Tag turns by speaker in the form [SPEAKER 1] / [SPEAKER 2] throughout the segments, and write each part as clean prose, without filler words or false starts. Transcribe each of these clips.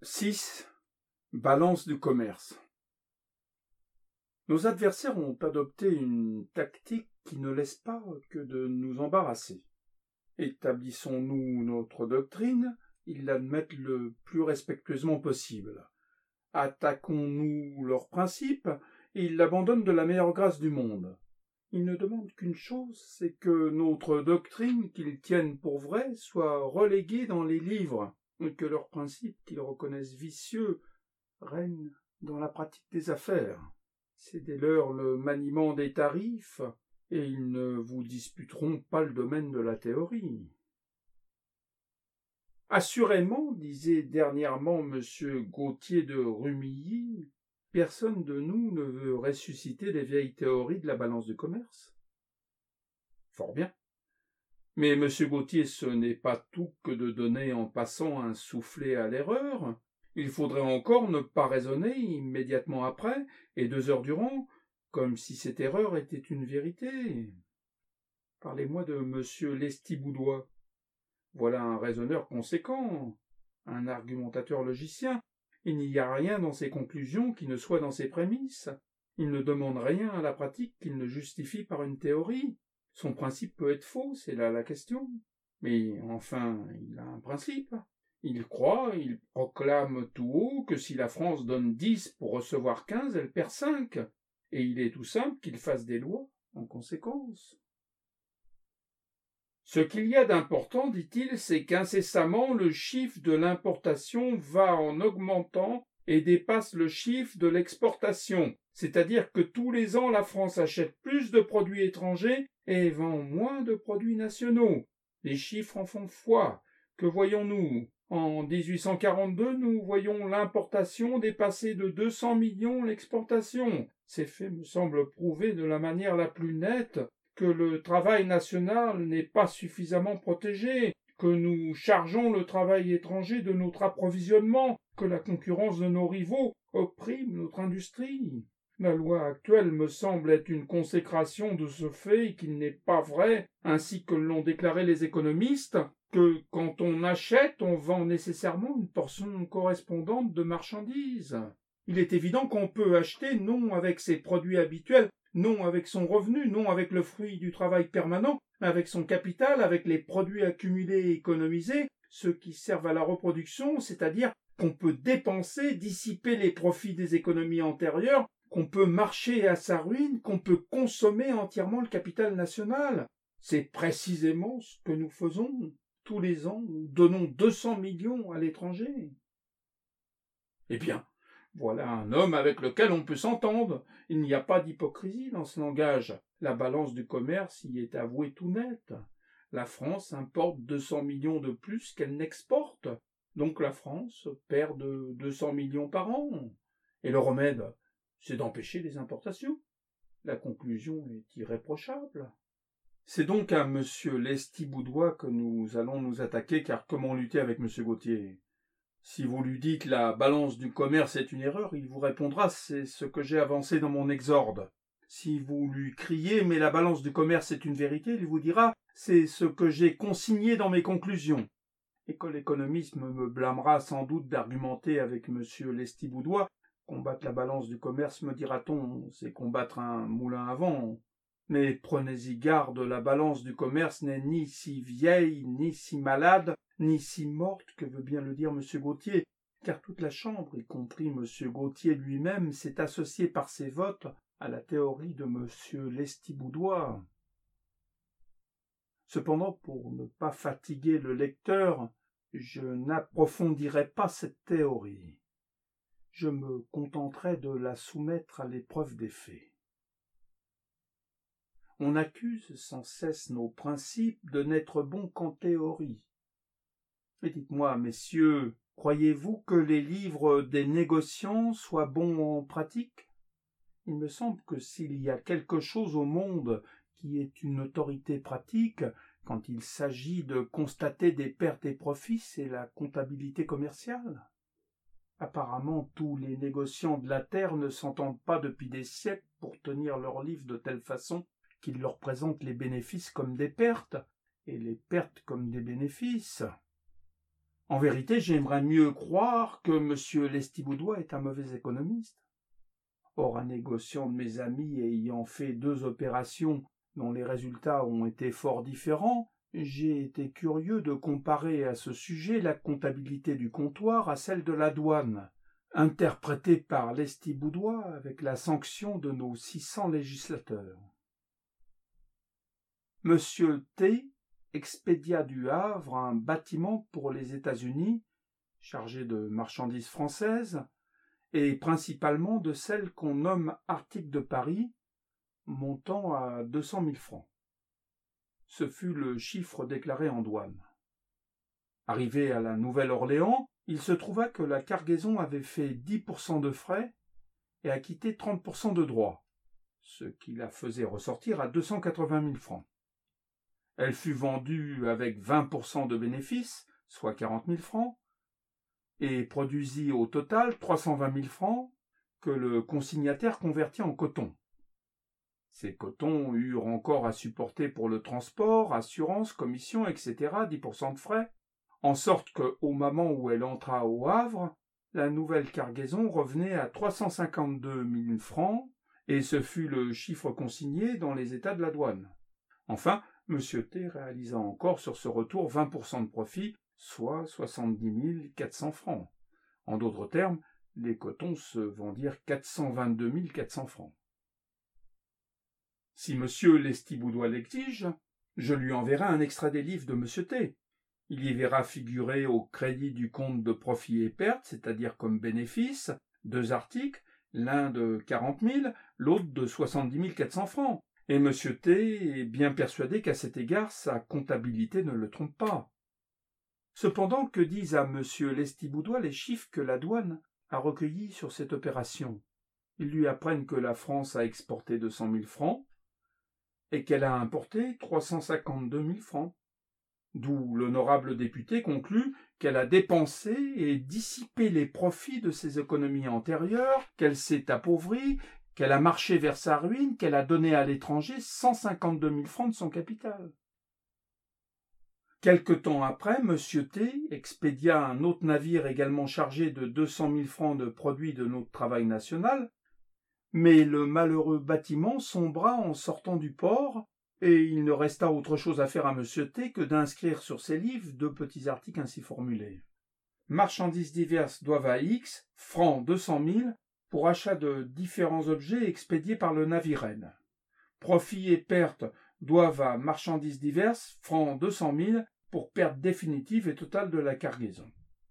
[SPEAKER 1] 6. Balance du commerce. Nos adversaires ont adopté une tactique qui ne laisse pas que de nous embarrasser. Établissons-nous notre doctrine, ils l'admettent le plus respectueusement possible. Attaquons-nous leurs principes, et ils l'abandonnent de la meilleure grâce du monde. Ils ne demandent qu'une chose, c'est que notre doctrine qu'ils tiennent pour vraie soit reléguée dans les livres, et que leurs principes qu'ils reconnaissent vicieux règnent dans la pratique des affaires. Cédez-leur le maniement des tarifs, et ils ne vous disputeront pas le domaine de la théorie. Assurément, disait dernièrement M. Gautier de Rumilly, personne de nous ne veut ressusciter les vieilles théories de la balance du commerce. Fort bien. Mais M. Gautier, ce n'est pas tout que de donner en passant un soufflet à l'erreur. Il faudrait encore ne pas raisonner immédiatement après, et 2 heures durant, comme si cette erreur était une vérité. Parlez-moi de M. Lestiboudois. Voilà un raisonneur conséquent, un argumentateur logicien. Il n'y a rien dans ses conclusions qui ne soit dans ses prémices. Il ne demande rien à la pratique qu'il ne justifie par une théorie. Son principe peut être faux, c'est là la question. Mais enfin, il a un principe. Il croit, il proclame tout haut que si la France donne 10 pour recevoir 15, elle perd 5. Et il est tout simple qu'il fasse des lois en conséquence. Ce qu'il y a d'important, dit-il, c'est qu'incessamment le chiffre de l'importation va en augmentant et dépasse le chiffre de l'exportation, c'est-à-dire que tous les ans la France achète plus de produits étrangers et vend moins de produits nationaux. Les chiffres en font foi. Que voyons-nous? En 1842, nous voyons l'importation dépasser de 200 millions l'exportation. Ces faits me semblent prouver de la manière la plus nette que le travail national n'est pas suffisamment protégé, que nous chargeons le travail étranger de notre approvisionnement, que la concurrence de nos rivaux opprime notre industrie. La loi actuelle me semble être une consécration de ce fait et qu'il n'est pas vrai, ainsi que l'ont déclaré les économistes, que quand on achète, on vend nécessairement une portion correspondante de marchandises. Il est évident qu'on peut acheter non avec ses produits habituels, non avec son revenu, non avec le fruit du travail permanent, mais avec son capital, avec les produits accumulés et économisés, ceux qui servent à la reproduction, c'est-à-dire qu'on peut dépenser, dissiper les profits des économies antérieures, qu'on peut marcher à sa ruine, qu'on peut consommer entièrement le capital national. C'est précisément ce que nous faisons. Tous les ans, nous donnons 200 millions à l'étranger. Eh bien, voilà un homme avec lequel on peut s'entendre. Il n'y a pas d'hypocrisie dans ce langage. La balance du commerce y est avouée tout net. La France importe 200 millions de plus qu'elle n'exporte. Donc la France perd de 200 millions par an. Et le remède, c'est d'empêcher les importations. La conclusion est irréprochable. C'est donc à M. Lestiboudois que nous allons nous attaquer, car comment lutter avec M. Gautier? Si vous lui dites la balance du commerce est une erreur, il vous répondra c'est ce que j'ai avancé dans mon exorde. Si vous lui criez mais la balance du commerce est une vérité, il vous dira c'est ce que j'ai consigné dans mes conclusions. Et que l'économiste me blâmera sans doute d'argumenter avec M. Lestiboudois. Combattre la balance du commerce, me dira-t-on, c'est combattre un moulin à vent. Mais prenez-y garde, la balance du commerce n'est ni si vieille, ni si malade, ni si morte que veut bien le dire M. Gautier, car toute la Chambre, y compris M. Gautier lui-même, s'est associée par ses votes à la théorie de M. Lestiboudois. Cependant, pour ne pas fatiguer le lecteur, je n'approfondirai pas cette théorie. Je me contenterai de la soumettre à l'épreuve des faits. On accuse sans cesse nos principes de n'être bons qu'en théorie. Mais dites-moi, messieurs, croyez-vous que les livres des négociants soient bons en pratique? Il me semble que s'il y a quelque chose au monde qui est une autorité pratique, quand il s'agit de constater des pertes et profits, c'est la comptabilité commerciale. Apparemment, tous les négociants de la terre ne s'entendent pas depuis des siècles pour tenir leurs livres de telle façon qu'ils leur présentent les bénéfices comme des pertes, et les pertes comme des bénéfices. En vérité, j'aimerais mieux croire que M. Lestiboudois est un mauvais économiste. Or, un négociant de mes amis ayant fait 2 opérations dont les résultats ont été fort différents, j'ai été curieux de comparer à ce sujet la comptabilité du comptoir à celle de la douane, interprétée par Lestiboudois avec la sanction de nos 600 législateurs. Monsieur T expédia du Havre un bâtiment pour les États-Unis, chargé de marchandises françaises, et principalement de celles qu'on nomme articles de Paris, montant à 200 000 francs. Ce fut le chiffre déclaré en douane. Arrivé à la Nouvelle-Orléans, il se trouva que la cargaison avait fait 10% de frais et acquitté 30% de droits, ce qui la faisait ressortir à 280 000 francs. Elle fut vendue avec 20% de bénéfices, soit 40 000 francs, et produisit au total 320 000 francs que le consignataire convertit en coton. Ces cotons eurent encore à supporter pour le transport, assurance, commission, etc. 10% de frais, en sorte qu'au moment où elle entra au Havre, la nouvelle cargaison revenait à 352 000 francs, et ce fut le chiffre consigné dans les états de la douane. Enfin, M. T réalisa encore sur ce retour 20% de profit, soit 70 400 francs. En d'autres termes, les cotons se vendirent 422 400 francs. Si M. Lestiboudois l'exige, je lui enverrai un extrait des livres de M. T. Il y verra figurer au crédit du compte de profit et pertes, c'est-à-dire comme bénéfice, 2 articles, l'un de 40 000, l'autre de 70 400 francs. Et M. T est bien persuadé qu'à cet égard sa comptabilité ne le trompe pas. Cependant, que disent à M. Lestiboudois les chiffres que la douane a recueillis sur cette opération? Ils lui apprennent que la France a exporté 200 000 francs et qu'elle a importé 352 000 francs. D'où l'honorable député conclut qu'elle a dépensé et dissipé les profits de ses économies antérieures, qu'elle s'est appauvrie, qu'elle a marché vers sa ruine, qu'elle a donné à l'étranger 152 000 francs de son capital. Quelque temps après, M. T expédia un autre navire également chargé de 200 000 francs de produits de notre travail national, mais le malheureux bâtiment sombra en sortant du port, et il ne resta autre chose à faire à M. T que d'inscrire sur ses livres 2 petits articles ainsi formulés. Marchandises diverses doivent à X, francs 200 000, pour achat de différents objets expédiés par le navire. Profits et pertes doivent à marchandises diverses, francs 200 000, pour perte définitive et totale de la cargaison.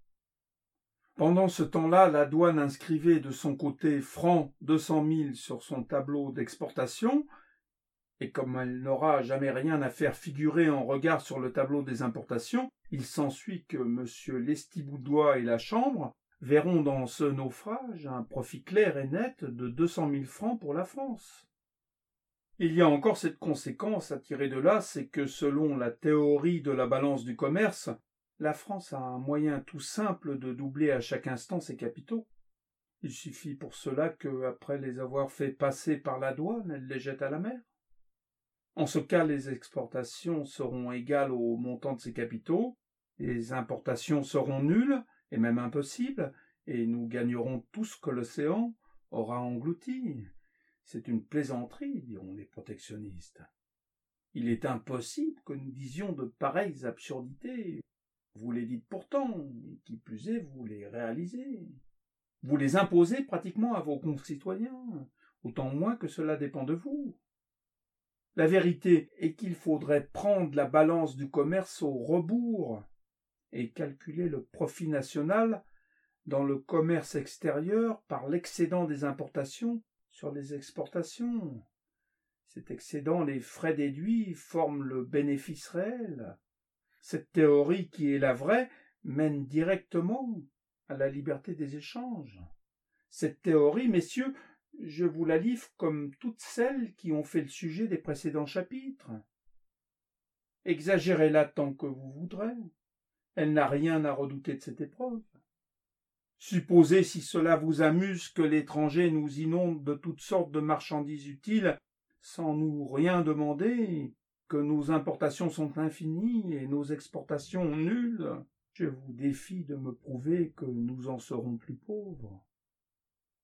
[SPEAKER 1] Pendant ce temps-là, la douane inscrivait de son côté francs 200 000 sur son tableau d'exportation, et comme elle n'aura jamais rien à faire figurer en regard sur le tableau des importations, il s'ensuit que M. Lestiboudois et la Chambre verront dans ce naufrage un profit clair et net de 200 000 francs pour la France. Il y a encore cette conséquence à tirer de là, c'est que selon la théorie de la balance du commerce, la France a un moyen tout simple de doubler à chaque instant ses capitaux. Il suffit pour cela que, après les avoir fait passer par la douane, elle les jette à la mer. En ce cas, les exportations seront égales au montant de ses capitaux, les importations seront nulles et même impossibles, et nous gagnerons tout ce que l'océan aura englouti. C'est une plaisanterie, diront les protectionnistes. Il est impossible que nous disions de pareilles absurdités. Vous les dites pourtant, et qui plus est, vous les réalisez. Vous les imposez pratiquement à vos concitoyens, autant moins que cela dépend de vous. La vérité est qu'il faudrait prendre la balance du commerce au rebours et calculer le profit national dans le commerce extérieur par l'excédent des importations sur les exportations. Cet excédent, les frais déduits, forment le bénéfice réel. Cette théorie, qui est la vraie, mène directement à la liberté des échanges. Cette théorie, messieurs, je vous la livre comme toutes celles qui ont fait le sujet des précédents chapitres. Exagérez-la tant que vous voudrez. Elle n'a rien à redouter de cette épreuve. Supposez, si cela vous amuse, que l'étranger nous inonde de toutes sortes de marchandises utiles sans nous rien demander, que nos importations sont infinies et nos exportations nulles. Je vous défie de me prouver que nous en serons plus pauvres.